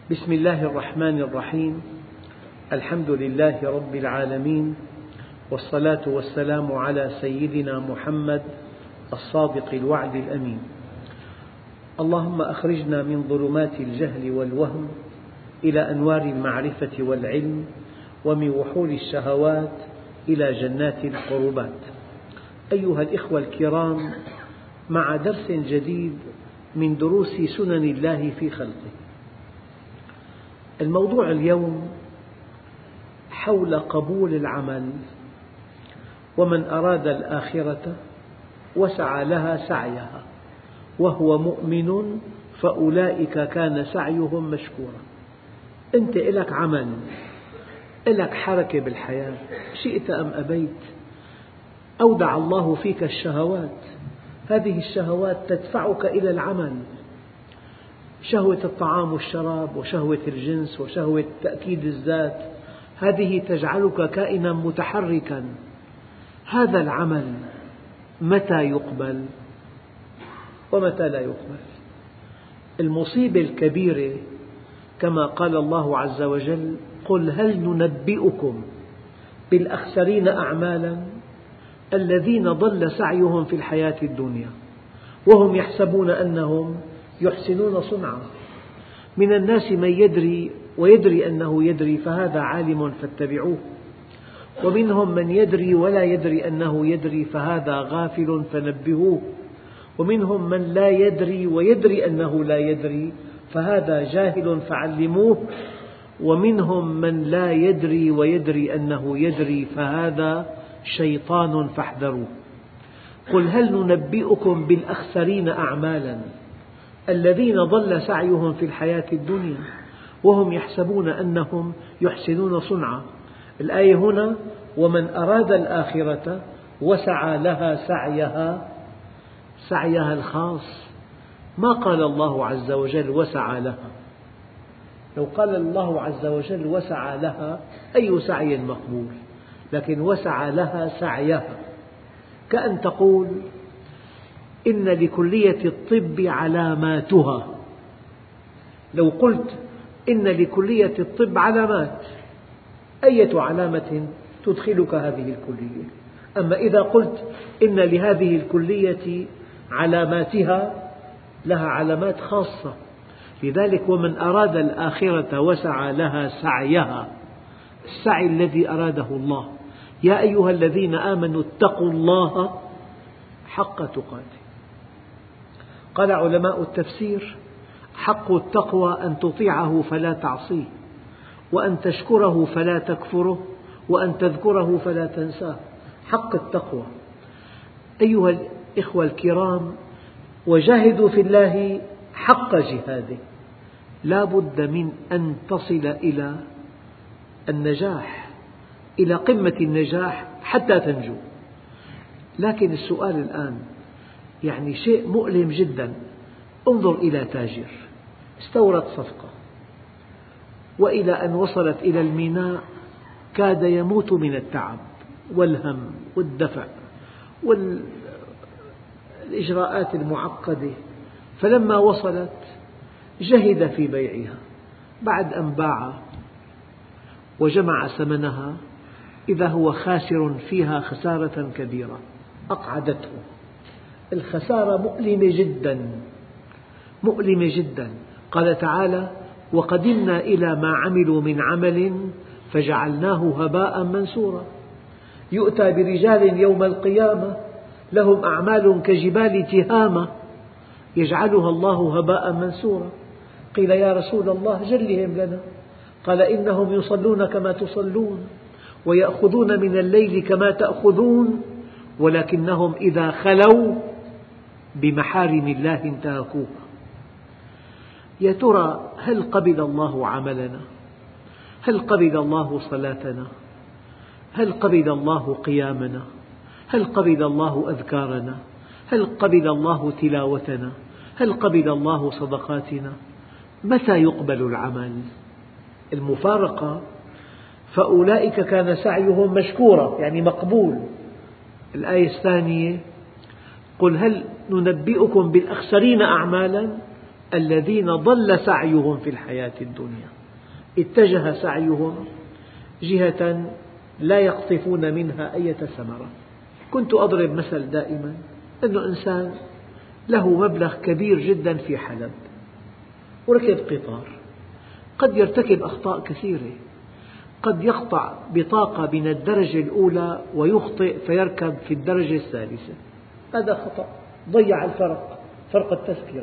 بسم الله الرحمن الرحيم. الحمد لله رب العالمين، والصلاة والسلام على سيدنا محمد الصادق الوعد الأمين. اللهم أخرجنا من ظلمات الجهل والوهم إلى أنوار المعرفة والعلم، ومن وحول الشهوات إلى جنات القربات. أيها الإخوة الكرام، مع درس جديد من دروس سنن الله في خلقه. الموضوع اليوم حول قبول العمل، ومن أراد الآخرة وسعى لها سعيها وهو مؤمن فأولئك كان سعيهم مشكورا. أنت لك عمل، لك حركة بالحياة، شئت أم أبيت. أودع الله فيك الشهوات، هذه الشهوات تدفعك إلى العمل، شهوة الطعام والشراب، وشهوة الجنس، وشهوة تأكيد الذات، هذه تجعلك كائنا متحركا. هذا العمل متى يقبل ومتى لا يقبل؟ المصيبة الكبيرة كما قال الله عز وجل: قل هل ننبئكم بالأخسرين أعمالا الذين ضل سعيهم في الحياة الدنيا وهم يحسبون أنهم يحسنون صنعا. من الناس من يدري ويدري أنه يدري فهذا عالم فاتبعوه، ومنهم من يدري ولا يدري أنه يدري فهذا غافل فنبهوه، ومنهم من لا يدري ويدري أنه لا يدري فهذا جاهل فعلموه، ومنهم من لا يدري ويدري أنه يدري فهذا شيطان فاحذروه. قل هل ننبئكم بالأخسرين أعمالا الذين ضل سعيهم في الحياة الدنيا وهم يحسبون أنهم يحسنون صنعا. الآية هنا: ومن أراد الآخرة وسعى لها سعيها الخاص. ما قال الله عز وجل وسعى لها. لو قال الله عز وجل وسعى لها أي سعي مقبول، لكن وسعى لها سعيها، كأن تقول إن لكلية الطب علاماتها. لو قلت إن لكلية الطب علامات، أية علامة تدخلك هذه الكلية؟ أما إذا قلت إن لهذه الكلية علاماتها، لها علامات خاصة. لذلك ومن أراد الآخرة وسعى لها سعيها، السعي الذي أراده الله. يا أيها الذين آمنوا اتقوا الله حق تقاته. قال علماء التفسير: حق التقوى أن تطيعه فلا تعصيه، وأن تشكره فلا تكفره، وأن تذكره فلا تنساه. حق التقوى. أيها الإخوة الكرام، وجاهدوا في الله حق جهاده. لا بد من أن تصل إلى النجاح، إلى قمة النجاح حتى تنجو. لكن السؤال الآن شيء مؤلم جدا. انظر إلى تاجر استورد صفقة، وإلى أن وصلت إلى الميناء كاد يموت من التعب والهم والدفع والإجراءات المعقدة، فلما وصلت جهد في بيعها. بعد أن باع وجمع ثمنها إذا هو خاسر فيها خسارة كبيرة أقعدته. الخسارة مؤلمة جدا، مؤلمة جدا. قال تعالى: وقدمنا إلى ما عملوا من عمل فجعلناه هباء منثورا. يؤتى برجال يوم القيامة لهم أعمال كجبال تهامة يجعلها الله هباء منثورا. قيل: يا رسول الله جلهم لنا. قال: إنهم يصلون كما تصلون، ويأخذون من الليل كما تأخذون، ولكنهم إذا خلوا بمحارم الله انتهكوها. يا ترى هل قبل الله عملنا؟ هل قبل الله صلاتنا؟ هل قبل الله قيامنا؟ هل قبل الله أذكارنا؟ هل قبل الله تلاوتنا؟ هل قبل الله صدقاتنا؟ متى يقبل العمل؟ المفارقة: فأولئك كان سعيهم مشكورا، مقبول. الآية الثانية: قل هل ننبئكم بالأخسرين أعمالا الذين ضل سعيهم في الحياة الدنيا، اتجه سعيهم جهة لا يقطفون منها أي ثمرة. كنت أضرب مثل دائما أن إنسان له مبلغ كبير جدا في حلب وركب قطار، قد يرتكب أخطاء كثيرة، قد يقطع بطاقة من الدرجة الأولى ويخطئ فيركب في الدرجة الثالثة، هذا خطأ، ضيع فرق التذكرة.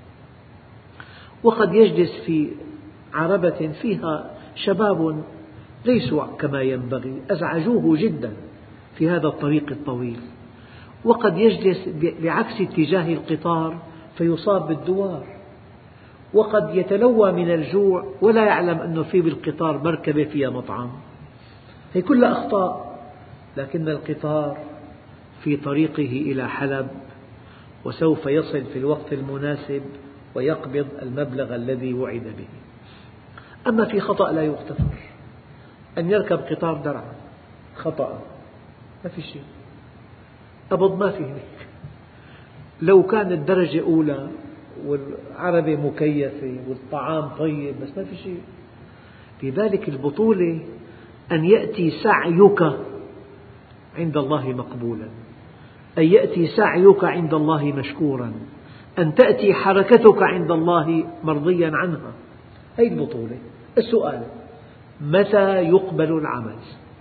وقد يجلس في عربة فيها شباب ليسوا كما ينبغي، أزعجوه جدا في هذا الطريق الطويل، وقد يجلس بعكس اتجاه القطار فيصاب بالدوار، وقد يتلوى من الجوع ولا يعلم أنه في بالقطار مركبة فيها مطعم. هي كلها أخطاء، لكن القطار في طريقه إلى حلب وسوف يصل في الوقت المناسب ويقبض المبلغ الذي وعد به. أما في خطأ لا يغتفر، أن يركب قطار درعا خطأ، ما في شيء، قبض ما فيه. لو كانت درجة أولى والعربة مكيفة والطعام طيب بس ما في شيء. لذلك البطولة أن يأتي سعيك عند الله مقبولا، أن يأتي سعيك عند الله مشكورا، أن تأتي حركتك عند الله مرضيا عنها، هذه البطولة. السؤال: متى يقبل العمل؟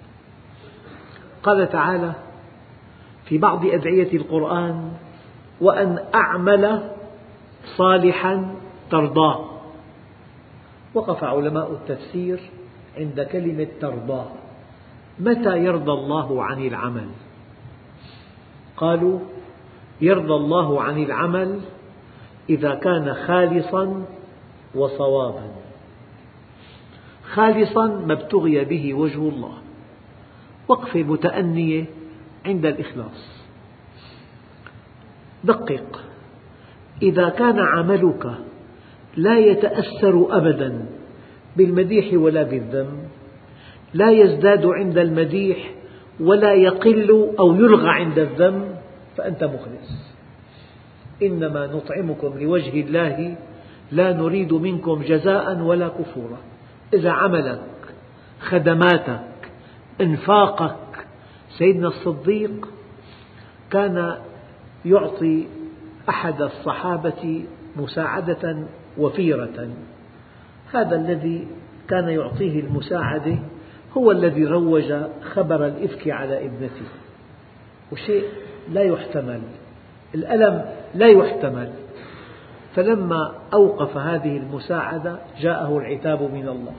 قال تعالى في بعض أدعية القرآن: وأن أعمل صالحا ترضاه. وقف علماء التفسير عند كلمة ترضاه. متى يرضى الله عن العمل؟ قالوا: يرضى الله عن العمل إذا كان خالصا وصوابا. خالصا ما ابتغي به وجه الله، وقفة متأنية عند الإخلاص. دقق: إذا كان عملك لا يتأثر أبدا بالمديح ولا بالذم، لا يزداد عند المديح ولا يقل أو يلغى عند الذم، فأنت مخلص. إنما نطعمكم لوجه الله لا نريد منكم جزاء ولا كفورا. إذا عملك، خدماتك، إنفاقك، سيدنا الصديق كان يعطي أحد الصحابة مساعدة وفيرة، هذا الذي كان يعطيه المساعدة هو الذي روج خبر الإفك على ابنته، وشيء لا يحتمل، الألم لا يحتمل. فلما أوقف هذه المساعدة جاءه العتاب من الله: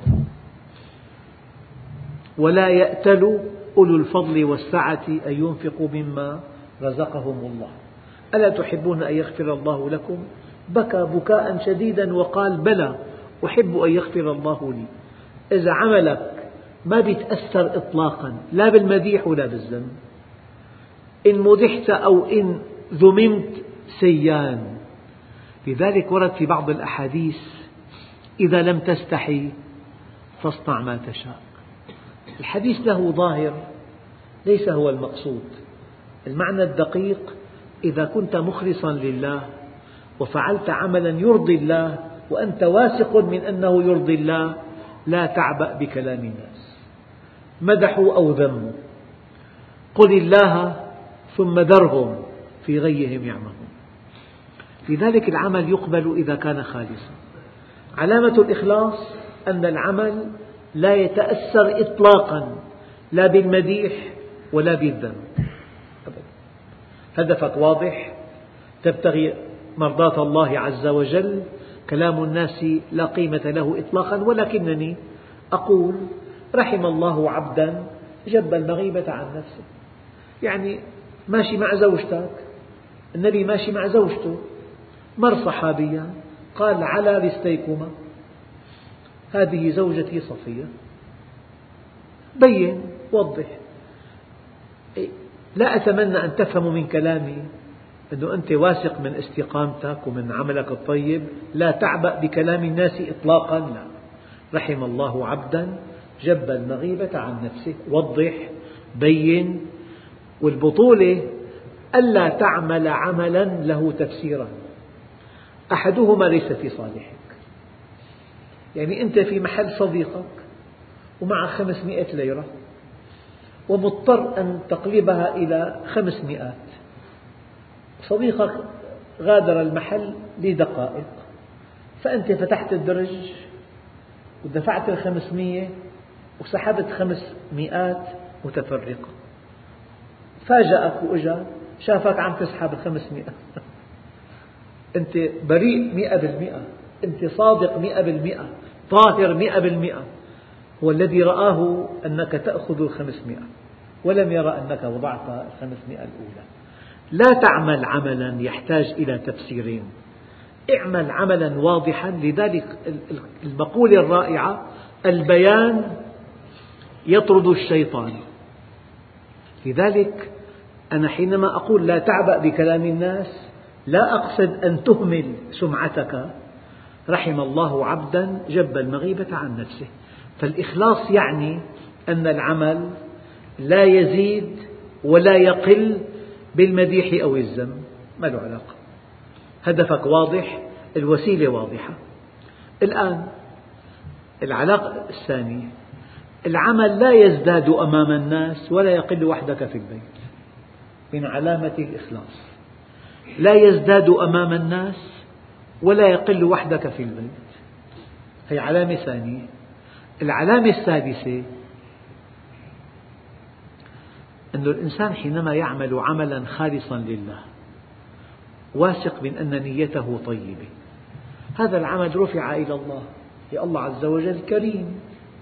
ولا يأتل أولو الفضل والسعة أن ينفقوا مما رزقهم الله ألا تحبون أن يغفر الله لكم؟ بكى بكاء شديدا وقال: بلى أحب أن يغفر الله لي. إذا عملك ما بيتأثر إطلاقا لا بالمديح ولا بالذم، إن مدحت أو إن ذممت سيان. لذلك ورد في بعض الأحاديث: إذا لم تستحي فاصنع ما تشاء. الحديث له ظاهر ليس هو المقصود، المعنى الدقيق: إذا كنت مخلصا لله وفعلت عملا يرضي الله وأنت واثق من أنه يرضي الله، لا تعبأ بكلام الناس مدحوا أو ذموا، قل الله ثم ذرهم في غيهم يعمهون. لذلك العمل يقبل إذا كان خالصا. علامة الإخلاص أن العمل لا يتأثر إطلاقا لا بالمديح ولا بالذم. هدفك واضح، تبتغي مرضاة الله عز وجل، كلام الناس لا قيمة له إطلاقا، ولكنني أقول: رحم الله عبدا جب المغيبة عن نفسه. يعني ماشي مع زوجتك، النبي ماشي مع زوجته، مر صحابيا قال: على رستيكما، هذه زوجتي صفية. بين، وضح. لا أتمنى أن تفهموا من كلامي أنه أنت واثق من استقامتك ومن عملك الطيب، لا تعبأ بكلام الناس إطلاقا، لا. رحم الله عبدا جب المغيبة عن نفسه. وضح، بين. والبطولة ألا تعمل عملا له تفسيرا، أحدهما ليس في صالحك. يعني أنت في محل صديقك ومعك 500 ليرة ومضطر أن تقلبها إلى 500. صديقك غادر المحل لدقائق، فأنت فتحت الدرج ودفعت 500 وسحبت 500 متفرقة. فاجأك وإجا شافك عم تسحب 500 أنت بريء 100%، أنت صادق 100%، طاهر 100%. هو الذي رآه أنك تأخذ 500 ولم يرى أنك وضعت 500 الأولى. لا تعمل عملا يحتاج إلى تفسيرين، اعمل عملا واضحا. لذلك المقولة الرائعة: البيان يطرد الشيطان. لذلك أنا حينما أقول لا تعبأ بكلام الناس لا أقصد أن تهمل سمعتك. رحم الله عبدا جب المغيبة عن نفسه. فالإخلاص يعني أن العمل لا يزيد ولا يقل بالمديح أو الذم، ما له علاقة. هدفك واضح، الوسيلة واضحة. الآن العلاقة الثانية: العمل لا يزداد أمام الناس ولا يقل وحدك في البيت. من علامة الإخلاص لا يزداد أمام الناس ولا يقل وحدك في البيت. هي علامة ثانية. العلامة السادسة: أن الإنسان حينما يعمل عملا خالصا لله واثق من أن نيته طيبة، هذا العمل رفع إلى الله. يا الله عز وجل كريم،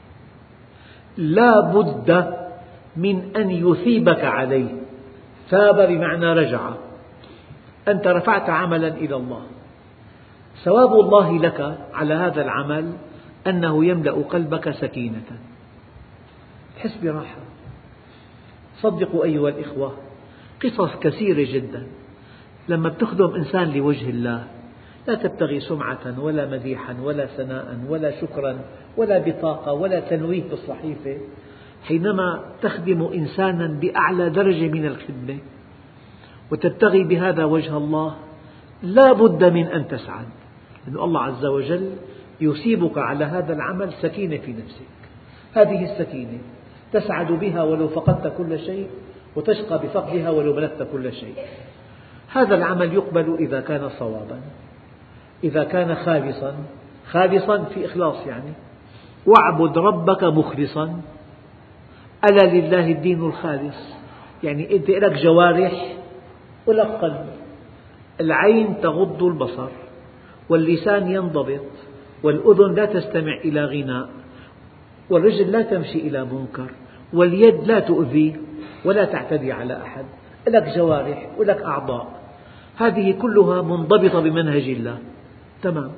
لا بد من أن يثيبك عليه. ثاب بمعنى رجع. أنت رفعت عملا إلى الله، ثواب الله لك على هذا العمل أنه يملأ قلبك سكينة، تحس براحة. صدقوا أيها الإخوة، قصص كثيرة جدا. لما تخدم إنسان لوجه الله لا تبتغي سمعة ولا مديحا ولا ثناء ولا شكرا ولا بطاقة ولا تنويه بالصحيفة. حينما تخدم إنسانا بأعلى درجة من الخدمة وتبتغي بهذا وجه الله لا بد من أن تسعد، لأن الله عز وجل يصيبك على هذا العمل سكينة في نفسك. هذه السكينة تسعد بها ولو فقدت كل شيء، وتشقى بفقدها ولو ملكت كل شيء. هذا العمل يقبل إذا كان صوابا، إذا كان خالصا. خالصا في إخلاص يعني: واعبد ربك مخلصا. ألا لله الدين الخالص. يعني أنت لك جوارح ولك قلب. العين تغض البصر، واللسان ينضبط، والأذن لا تستمع إلى غناء، والرجل لا تمشي إلى منكر، واليد لا تؤذي ولا تعتدي على أحد. لك جوارح ولك أعضاء، هذه كلها منضبطة بمنهج الله. تمام.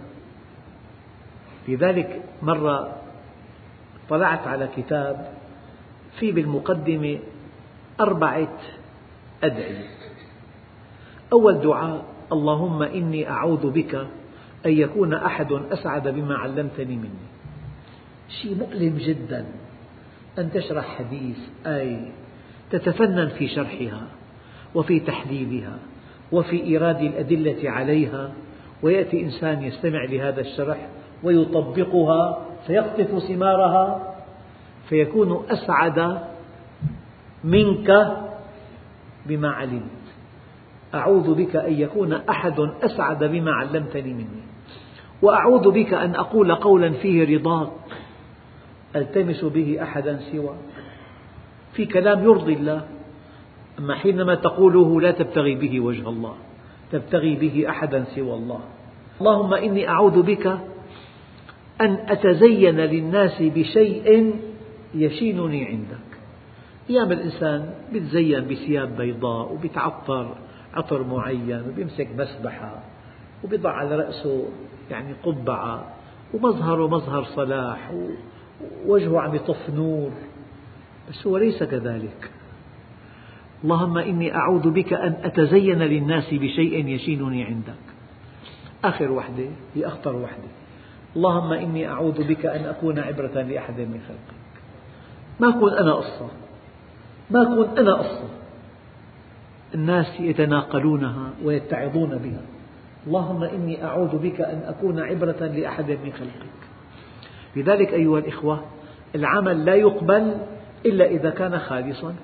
لذلك مرة طلعت على كتاب في بالمقدمة 4 أدعية. أول دعاء: اللهم إني أعوذ بك أن يكون أحد أسعد بما علمتني مني. شيء مؤلم جدا أن تشرح حديث، آية، تتفنن في شرحها وفي تحليلها وفي إيراد الأدلة عليها، ويأتي إنسان يستمع لهذا الشرح ويطبقها فيقطف ثمارها فيكون أسعد منك بما علمت. أعوذ بك أن يكون أحد أسعد بما علمتني مني، وأعوذ بك أن أقول قولا فيه رضاك ألتمس به أحدا سواك. في كلام يرضي الله، أما حينما تقوله لا تبتغي به وجه الله، تبتغي به أحدا سوى الله. اللهم إني أعوذ بك أن أتزين للناس بشيء يشينني عندك. أيام الإنسان يتزين بثياب بيضاء وبيتعطر عطر معين وبيمسك مسبحة وبيضع على رأسه يعني قبعة ومظهره مظهر صلاح ووجهه عم يطف نور، بس هو ليس كذلك. اللهم إني أعوذ بك أن أتزين للناس بشيء يشينني عندك. آخر وحدة هي أخطر وحدة: اللهم إني أعوذ بك أن أكون عبرة لأحد من خلقك. ما أكون أنا قصة، ما أكون أنا قصة الناس يتناقلونها ويتعظون بها. اللهم إني أعوذ بك أن أكون عبرة لأحد من خلقك. لذلك أيها الإخوة، العمل لا يقبل إلا إذا كان خالصا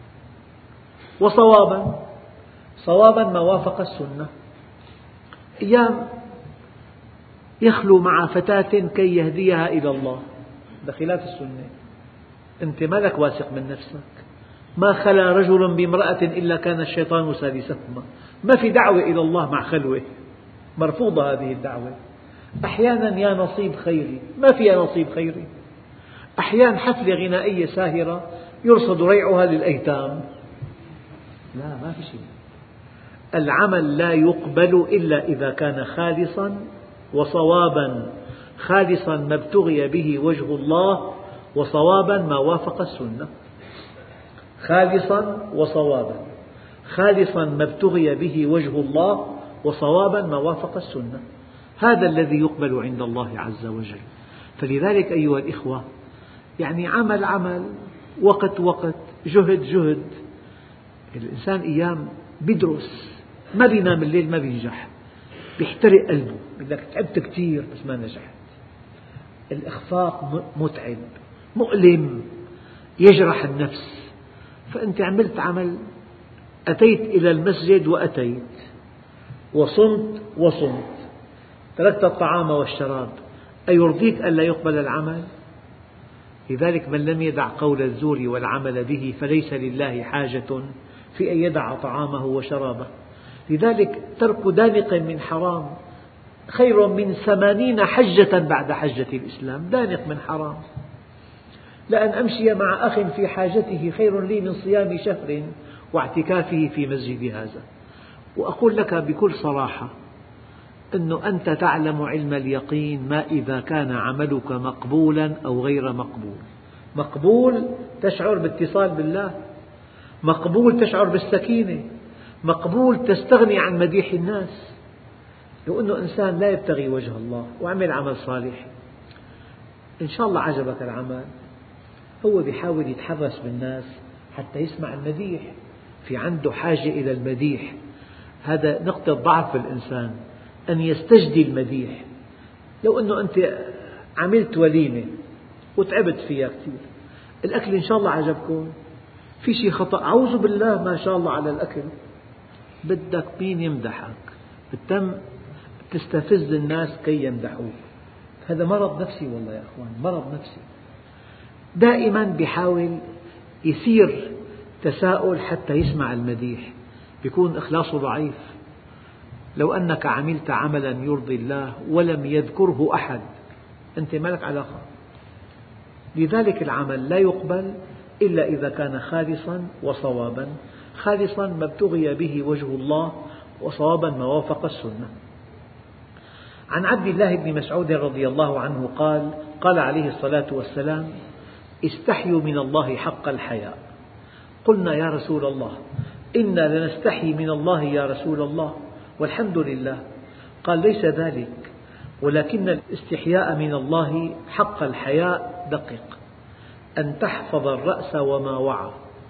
وصوابا. صوابا ما وافق السنة. أيام يخلو مع فتاة كي يهديها إلى الله، بخلاف السنة. أنت ما لك واثق من نفسك. ما خلا رجل بامرأة إلا كان الشيطان ثالثهما. ما في دعوة إلى الله مع خلوة، مرفوضة هذه الدعوة. أحيانا يا نصيب خيري، ما فيها نصيب خيري. أحيانا حفلة غنائية ساهرة يرصد ريعها للأيتام. لا، ما في شيء. العمل لا يقبل إلا إذا كان خالصا وصوابا. خالصا ما ابتغي به وجه الله، وصوابا ما وافق السنة. خالصا وصوابا. خالصا ما ابتغي به وجه الله، وصوابا ما وافق السنة. هذا الذي يقبل عند الله عز وجل. فلذلك أيها الإخوة، يعني عمل، وقت، جهد. الإنسان أيام بيدرس، ما بينام الليل، ما بينجح، بيحترق قلبه، يقول لك تعبت كثير بس ما نجحت. الإخفاق متعب، مؤلم، يجرح النفس. فأنت عملت عمل، أتيت إلى المسجد وأتيت، وصمت، تركت الطعام والشراب، أيرضيك ألا يقبل العمل؟ لذلك من لم يدع قول الزور والعمل به فليس لله حاجة في أن يدع طعامه وشرابه. لذلك ترك دانق من حرام خير من 80 حجة بعد حجة الإسلام. دانق من حرام. لأن أمشي مع أخ في حاجته خير لي من صيام شهر واعتكافه في مسجد هذا. وأقول لك بكل صراحة أنه أنت تعلم علم اليقين ما إذا كان عملك مقبولا أو غير مقبول. مقبول تشعر باتصال بالله، مقبول تشعر بالسكينة، مقبول تستغني عن مديح الناس. لو أنه إنسان لا يبتغي وجه الله وعمل عمل صالح، إن شاء الله عجبك العمل، هو بيحاول يتحرس بالناس حتى يسمع المديح، في عنده حاجة إلى المديح. هذا نقطة ضعف في الإنسان، أن يستجدي المديح. لو أنه أنت عملت وليمة وتعبت فيها كثير، الأكل إن شاء الله عجبكم، في شيء خطأ، أعوذ بالله، ما شاء الله على الأكل، بدك مين يمدحك، بتم تستفز الناس كي يمدحوك. هذا مرض نفسي والله يا أخوان، مرض نفسي. دائما بيحاول يثير تساؤل حتى يسمع المديح، بيكون إخلاصه ضعيف. لو أنك عملت عملا يرضي الله ولم يذكره أحد، أنت ما لك علاقة. لذلك العمل لا يقبل إلا إذا كان خالصا وصوابا. خالصا ما ابتغي به وجه الله، وصوابا ما وافق السنة. عن عبد الله بن مسعود رضي الله عنه قال: قال عليه الصلاة والسلام: استحيوا من الله حق الحياء. قلنا يا رسول الله، إنا لنستحي من الله يا رسول الله، والحمد لله. قال: ليس ذلك، ولكن الاستحياء من الله حق الحياء دقق: أن تحفظ الرأس وما وعى،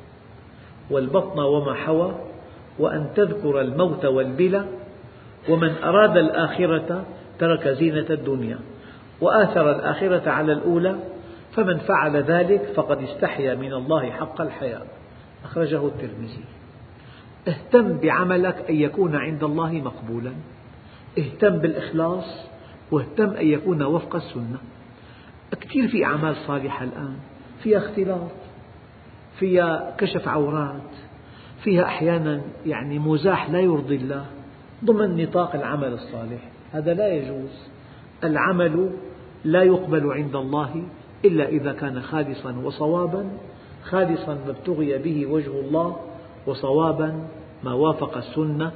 والبطن وما حوى، وأن تذكر الموت والبلى، ومن أراد الآخرة ترك زينة الدنيا وآثر الآخرة على الأولى، فمن فعل ذلك فقد استحيا من الله حق الحياء. أخرجه الترمذي. اهتم بعملك أن يكون عند الله مقبولا، اهتم بالإخلاص، واهتم أن يكون وفق السنة. كثير في أعمال صالحة الآن فيها اختلاط، فيها كشف عورات، فيها أحيانا يعني مزاح لا يرضي الله ضمن نطاق العمل الصالح. هذا لا يجوز. العمل لا يقبل عند الله إلا إذا كان خالصا وصوابا. خالصا ما ابتغي به وجه الله، وصوابا ما وافق السنة.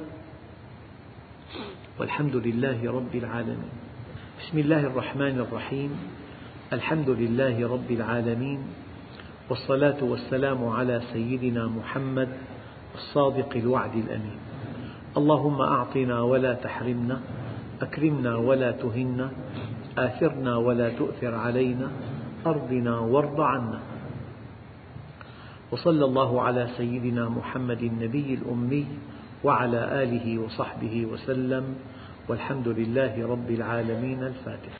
والحمد لله رب العالمين. بسم الله الرحمن الرحيم. الحمد لله رب العالمين، والصلاة والسلام على سيدنا محمد الصادق الوعد الأمين. اللهم أعطنا ولا تحرمنا، أكرمنا ولا تهنا، آثرنا ولا تؤثر علينا، أرضنا وارض عنا. وصلى الله على سيدنا محمد النبي الأمي وعلى آله وصحبه وسلم، والحمد لله رب العالمين. الفاتحة.